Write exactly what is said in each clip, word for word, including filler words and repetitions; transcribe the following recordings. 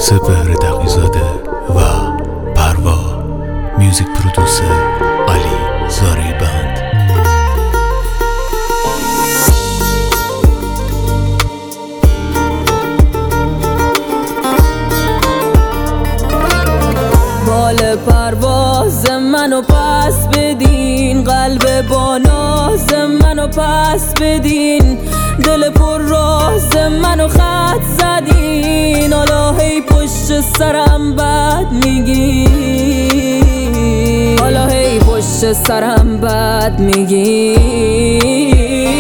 سپهر دقیزاده و پروا. میوزیک پرودوسر علی زاری بند. بال پرواز منو پس بدین، قلب با ناز منو پس بدین، دل پر راز منو خط زدین، حالا هی پشت سرم بد میگین، حالا هی پشت سرم بد میگین.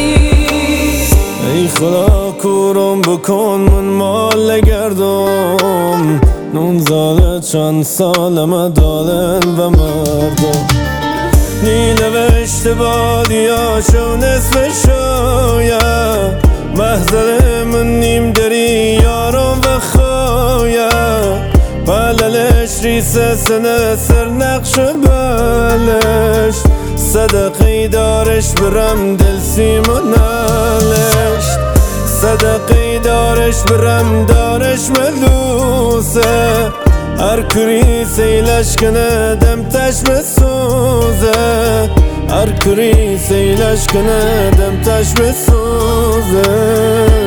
ای خدا کورم بکن من مال گردم، نونزاده چند سالم دادن و مردم، نی نوشته بادیاشو نصف شاید، محضر من نیم دری یارم و خواید، بللش ریسه سنه سر نقش بلش، صدقی دارش برم دل سیمونالش، صدقی دارش برم دارش ملوسه، هر کری سیلش کنه دم تش بسوزه، هر کری سیلش کنه دم تش بسوزه.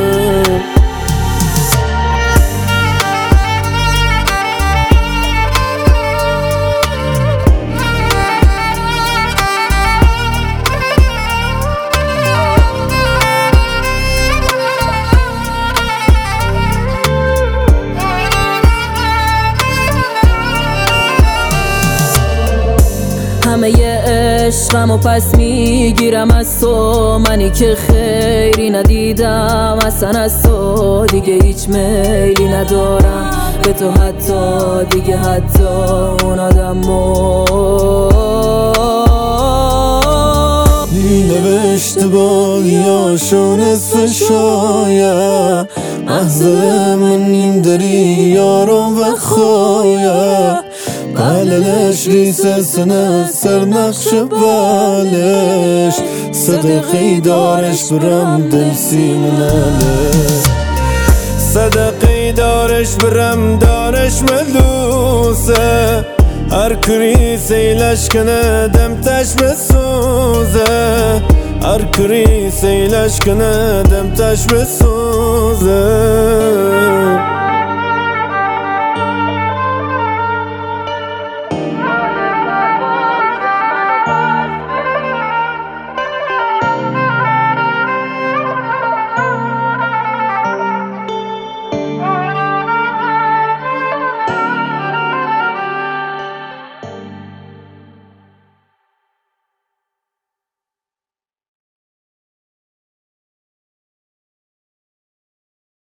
همه ی عشقم و پس میگیرم از تو، منی که خیری ندیدم اصلا از تو، دیگه هیچ میلی ندارم به تو، حتی دیگه حتی اون آدمو دی نوشته بادیاشو نصف شاید، محضر من نیم دری یارم و خواید، بللش ریسه سنه سر نقش بالش، صدقی دارش برم دل سیمونالش، صدقی دارش برم دارش ملوسه، هر کری سیلش کنه دم تش بسوزه، هر کری سیلش کنه دم تش بسوزه.